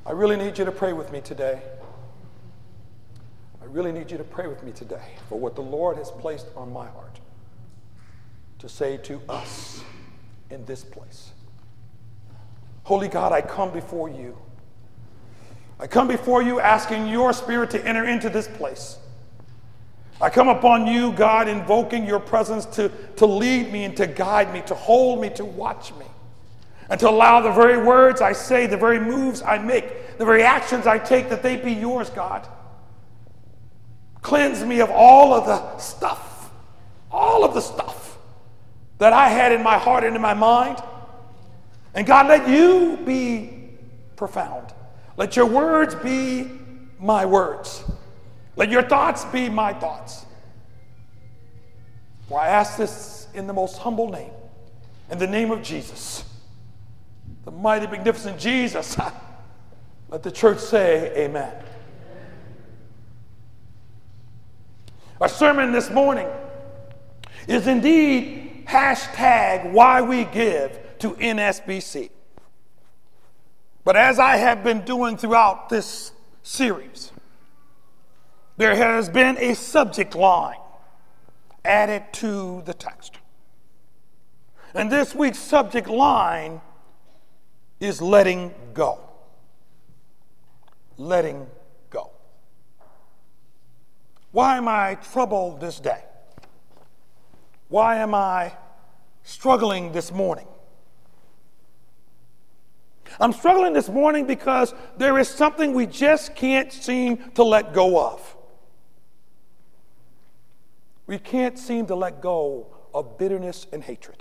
I really need you to pray with me today. I really need you to pray with me today for what the Lord has placed on my heart to say to us in this place. Holy God, I come before you. I come before you asking your Spirit to enter into this place. I come upon you, God, invoking your presence to lead me and to guide me, to hold me, to watch me, and to allow the very words I say, the very moves I make, the very actions I take, that they be yours, God. Cleanse me of all of the stuff that I had in my heart and in my mind. And God, let you be profound. Let your words be my words. Let your thoughts be my thoughts. For I ask this in the most humble name, in the name of Jesus, the mighty, magnificent Jesus. Let the church say amen. Our sermon this morning is indeed hashtag why we give to NSBC. But as I have been doing throughout this series, there has been a subject line added to the text. And this week's subject line is letting go. Letting go. Why am I troubled this day? Why am I struggling this morning? I'm struggling this morning because there is something we just can't seem to let go of. We can't seem to let go of bitterness and hatred.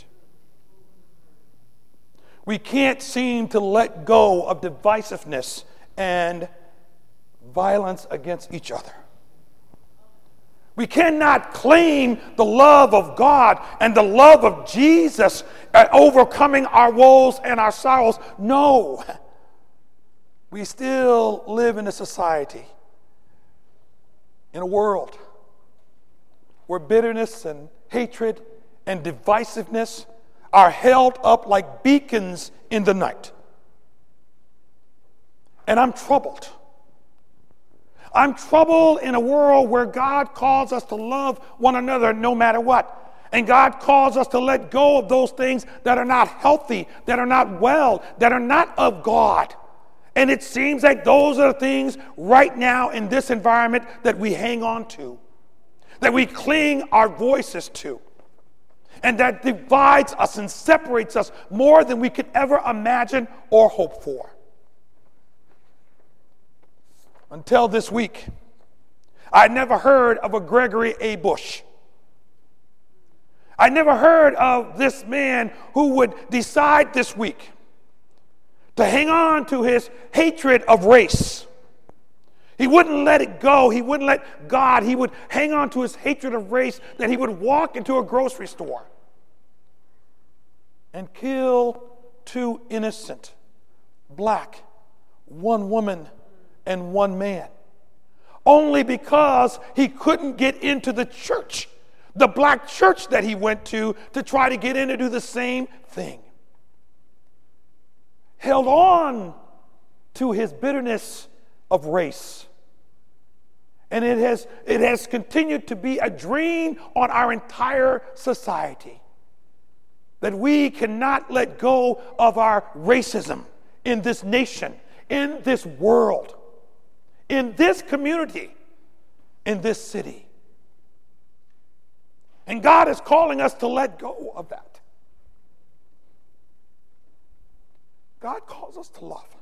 We can't seem to let go of divisiveness and violence against each other. We cannot claim the love of God and the love of Jesus overcoming our woes and our sorrows. No. We still live in a society, in a world, where bitterness and hatred and divisiveness are held up like beacons in the night. And I'm troubled. I'm troubled in a world where God calls us to love one another no matter what. And God calls us to let go of those things that are not healthy, that are not well, that are not of God. And it seems like those are the things right now in this environment that we hang on to, that we cling our voices to, and that divides us and separates us more than we could ever imagine or hope for. Until this week, I never heard of a Gregory A. Bush. I never heard of this man who would decide this week to hang on to his hatred of race. He wouldn't let it go. He wouldn't let God. He would hang on to his hatred of race, that he would walk into a grocery store and kill two innocent, black, one woman and one man, only because he couldn't get into the church, the black church that he went to try to get in to do the same thing. Held on to his bitterness of race. And it has continued to be a drain on our entire society, that we cannot let go of our racism in this nation, in this world, in this community, in this city. And God is calling us to let go of that. God calls us to love.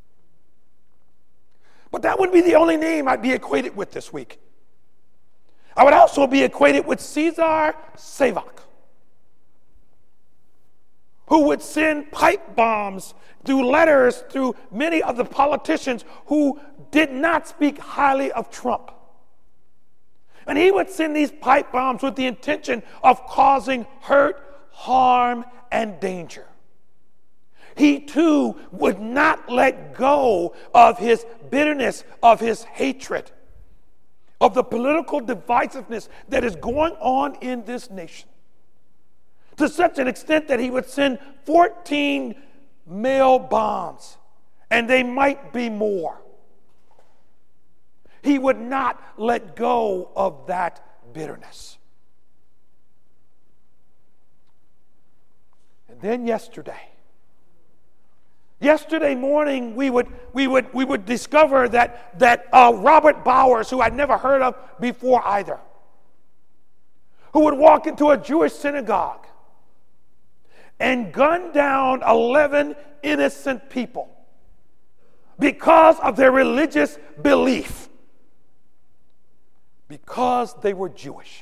But that wouldn't be the only name I'd be equated with this week. I would also be equated with Cesar Sivak, who would send pipe bombs through letters through many of the politicians who did not speak highly of Trump. And he would send these pipe bombs with the intention of causing hurt, harm, and danger. He too would not let go of his bitterness, of his hatred, of the political divisiveness that is going on in this nation, to such an extent that he would send 14 mail bombs and they might be more. He would not let go of that bitterness. And then yesterday morning, we would discover that Robert Bowers, who I'd never heard of before either, who would walk into a Jewish synagogue and gun down 11 innocent people because of their religious belief, because they were Jewish.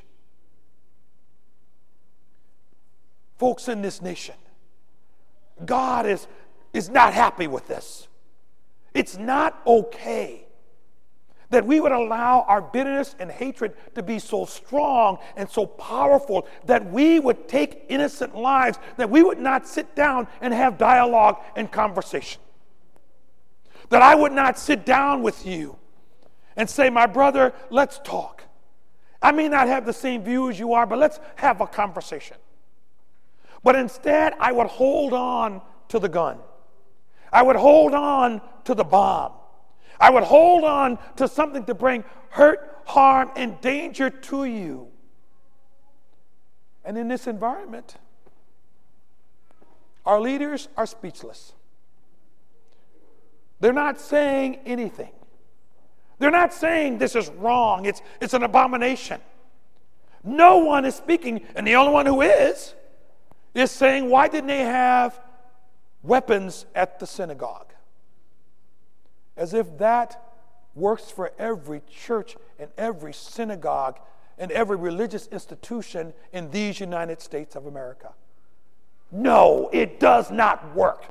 Folks in this nation, God is not happy with this. It's not okay that we would allow our bitterness and hatred to be so strong and so powerful that we would take innocent lives, that we would not sit down and have dialogue and conversation. That I would not sit down with you and say, my brother, let's talk. I may not have the same view as you are, but let's have a conversation. But instead, I would hold on to the gun. I would hold on to the bomb. I would hold on to something to bring hurt, harm, and danger to you. And in this environment, our leaders are speechless. They're not saying anything. They're not saying this is wrong, it's an abomination. No one is speaking, and the only one who is saying, why didn't they have weapons at the synagogue? As if that works for every church and every synagogue and every religious institution in these United States of America. No, it does not work.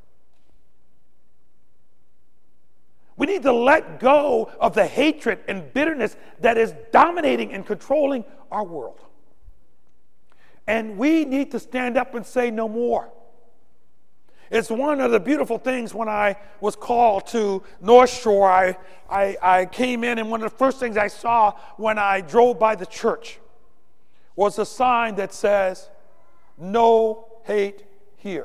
We need to let go of the hatred and bitterness that is dominating and controlling our world. And we need to stand up and say no more. It's one of the beautiful things when I was called to North Shore. I came in, and one of the first things I saw when I drove by the church was a sign that says, "No hate here."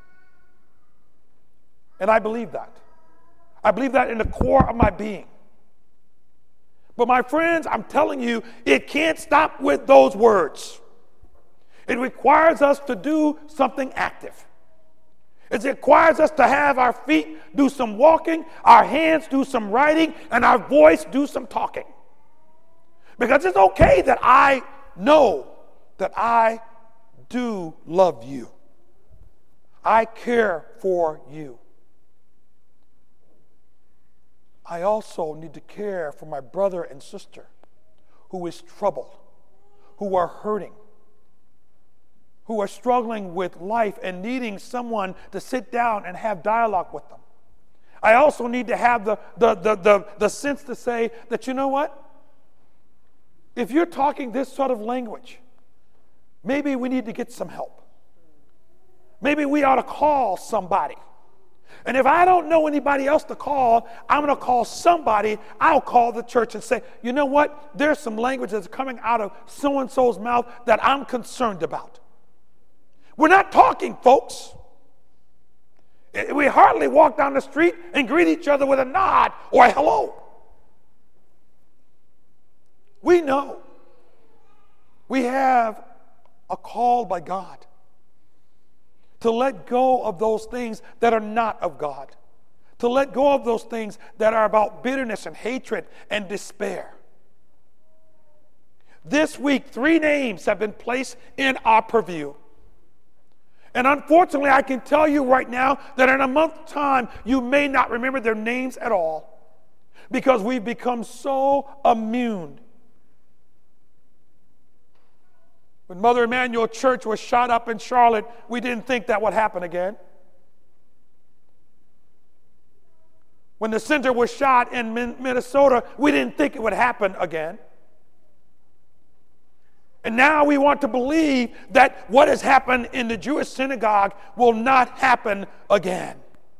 And I believe that. I believe that in the core of my being. But my friends, I'm telling you, it can't stop with those words. It requires us to do something active. It requires us to have our feet do some walking, our hands do some writing, and our voice do some talking. Because it's okay that I know that I do love you. I care for you. I also need to care for my brother and sister who is troubled, who are hurting, who are struggling with life and needing someone to sit down and have dialogue with them. I also need to have the sense to say that, you know what? If you're talking this sort of language, maybe we need to get some help. Maybe we ought to call somebody. And if I don't know anybody else to call, I'm going to call somebody. I'll call the church and say, you know what? There's some language that's coming out of so-and-so's mouth that I'm concerned about. We're not talking, folks. We hardly walk down the street and greet each other with a nod or a hello. We know we have a call by God to let go of those things that are not of God, to let go of those things that are about bitterness and hatred and despair. This week, 3 names have been placed in our purview. And unfortunately, I can tell you right now that in a month's time, you may not remember their names at all because we've become so immune. When Mother Emanuel Church was shot up in Charlotte, we didn't think that would happen again. When the center was shot in Minnesota, we didn't think it would happen again. And now we want to believe that what has happened in the Jewish synagogue will not happen again.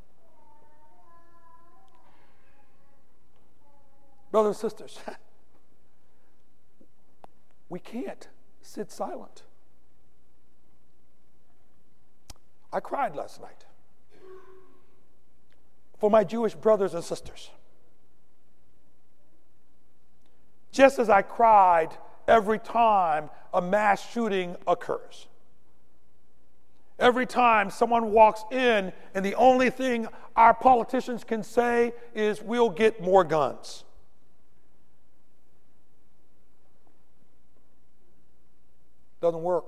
Brothers and sisters, we can't sit silent. I cried last night for my Jewish brothers and sisters. Just as I cried every time a mass shooting occurs. Every time someone walks in and the only thing our politicians can say is, we'll get more guns. Doesn't work.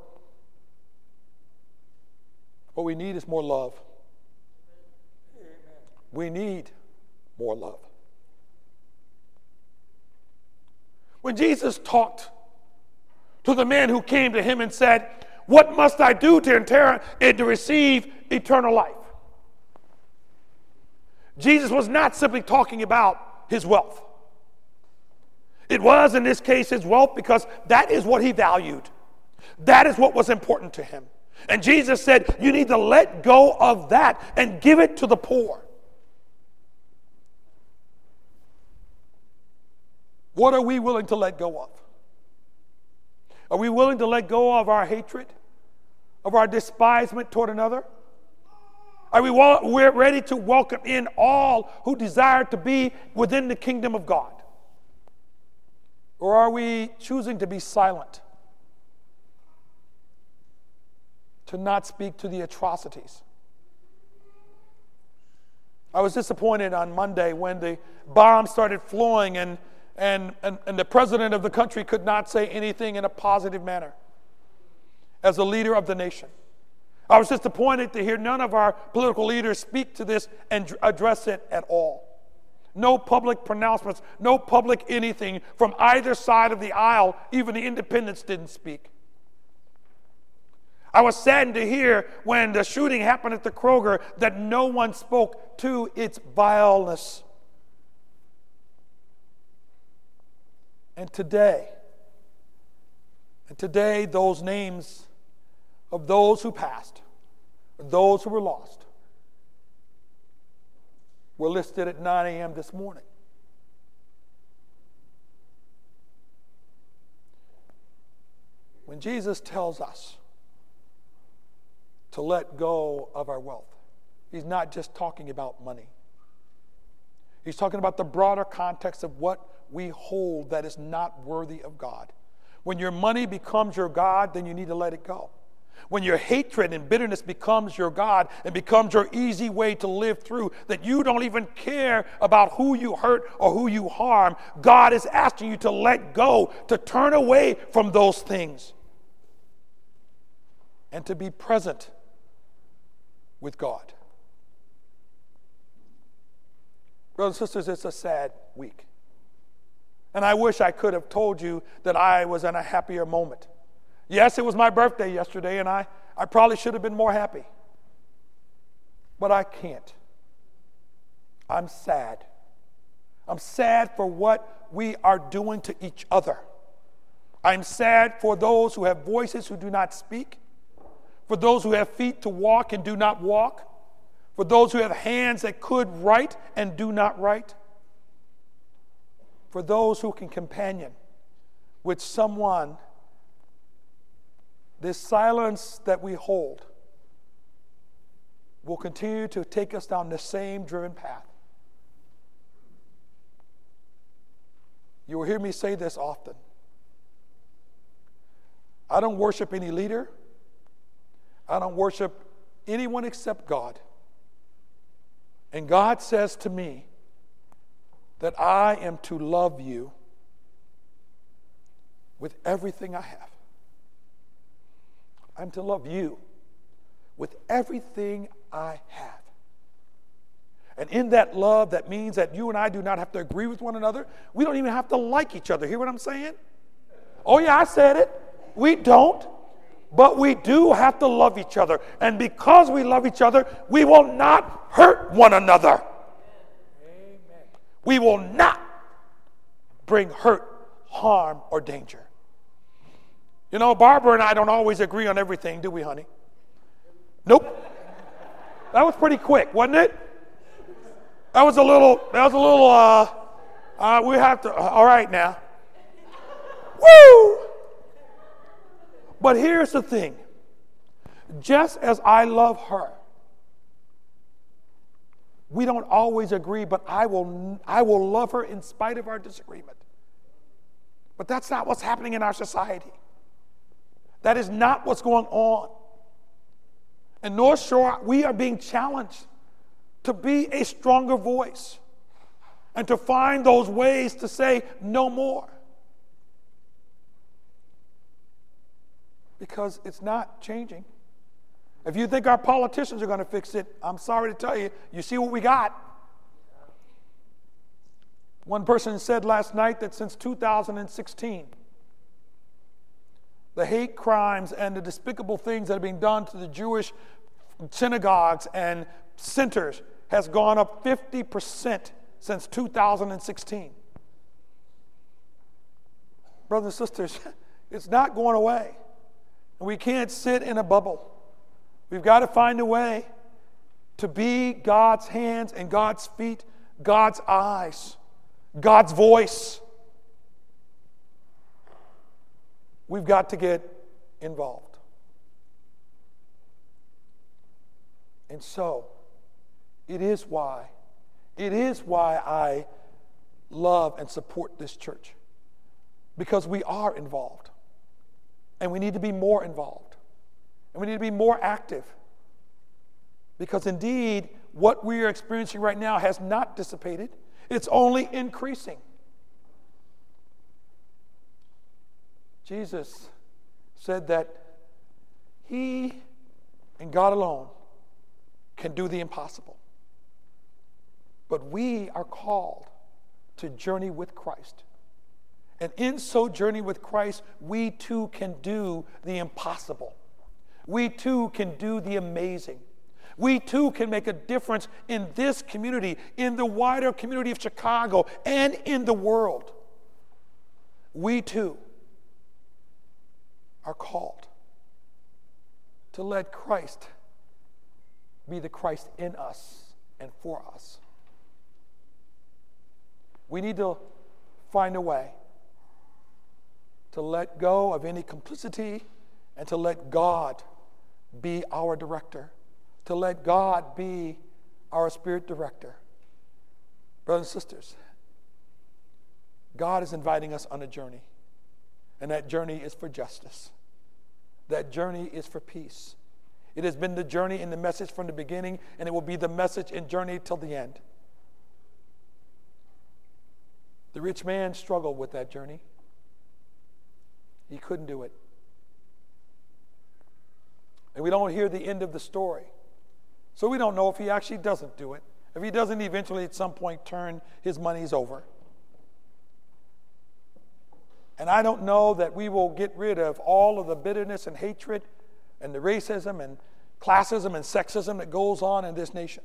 What we need is more love. We need more love. When Jesus talked to the man who came to him and said, what must I do to receive eternal life? Jesus was not simply talking about his wealth. It was, in this case, his wealth, because that is what he valued. That is what was important to him. And Jesus said, you need to let go of that and give it to the poor. What are we willing to let go of? Are we willing to let go of our hatred, of our despisement toward another? Are we're ready to welcome in all who desire to be within the kingdom of God? Or are we choosing to be silent, to not speak to the atrocities? I was disappointed on Monday when the bombs started flowing and the president of the country could not say anything in a positive manner as a leader of the nation. I was disappointed to hear none of our political leaders speak to this and address it at all. No public pronouncements, no public anything from either side of the aisle. Even the independents didn't speak. I was saddened to hear when the shooting happened at the Kroger that no one spoke to its vileness. And today, those names of those who passed, those who were lost, were listed at 9 a.m. this morning. When Jesus tells us to let go of our wealth, he's not just talking about money. He's talking about the broader context of what we hold that is not worthy of God. When your money becomes your God, then you need to let it go. When your hatred and bitterness becomes your God and becomes your easy way to live through, that you don't even care about who you hurt or who you harm, God is asking you to let go, to turn away from those things, and to be present with God. Brothers and sisters, it's a sad week. And I wish I could have told you that I was in a happier moment. Yes, it was my birthday yesterday, and I probably should have been more happy. But I can't. I'm sad. I'm sad for what we are doing to each other. I'm sad for those who have voices who do not speak, for those who have feet to walk and do not walk, for those who have hands that could write and do not write, for those who can companion with someone. This silence that we hold will continue to take us down the same driven path. You will hear me say this often. I don't worship any leader. I don't worship anyone except God. And God says to me that I am to love you with everything I have. I'm to love you with everything I have. And in that love, that means that you and I do not have to agree with one another. We don't even have to like each other. Hear what I'm saying? Oh yeah, I said it. We don't. But we do have to love each other. And because we love each other, we will not hurt one another. Amen. We will not bring hurt, harm, or danger. You know, Barbara and I don't always agree on everything, do we, honey? Nope. That was pretty quick, wasn't it? We have to, all right now. Woo! But here's the thing. Just as I love her, We don't always agree, but I will love her in spite of our disagreement. But that's not what's happening in our society. That is not what's going on. In North Shore, we are being challenged to be a stronger voice and to find those ways to say no more. Because it's not changing. If you think our politicians are going to fix it, I'm sorry to tell you, you see what we got. One person said last night that since 2016, the hate crimes and the despicable things that are being done to the Jewish synagogues and centers has gone up 50% since 2016. Brothers and sisters, it's not going away. And we can't sit in a bubble. We've got to find a way to be God's hands and God's feet, God's eyes, God's voice. We've got to get involved. And so, it is why I love and support this church. Because we are involved. And we need to be more involved. And we need to be more active. Because indeed, what we are experiencing right now has not dissipated. It's only increasing. Jesus said that He and God alone can do the impossible. But we are called to journey with Christ. And in so journey with Christ, we too can do the impossible. We too can do the amazing. We too can make a difference in this community, in the wider community of Chicago, and in the world. We too are called to let Christ be the Christ in us and for us. We need to find a way to let go of any complicity and to let God be our director, to let God be our spirit director. Brothers and sisters, God is inviting us on a journey, and that journey is for justice. That journey is for peace. It has been the journey in the message from the beginning, and it will be the message and journey till the end. The rich man struggled with that journey. He couldn't do it. And we don't hear the end of the story. So we don't know if he actually doesn't do it. If he doesn't eventually at some point turn his monies over. And I don't know that we will get rid of all of the bitterness and hatred and the racism and classism and sexism that goes on in this nation.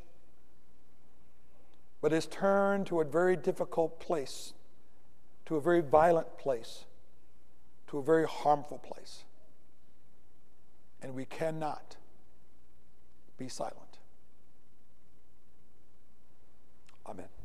But it's turned to a very difficult place, to a very violent place, to a very harmful place. And we cannot be silent. Amen.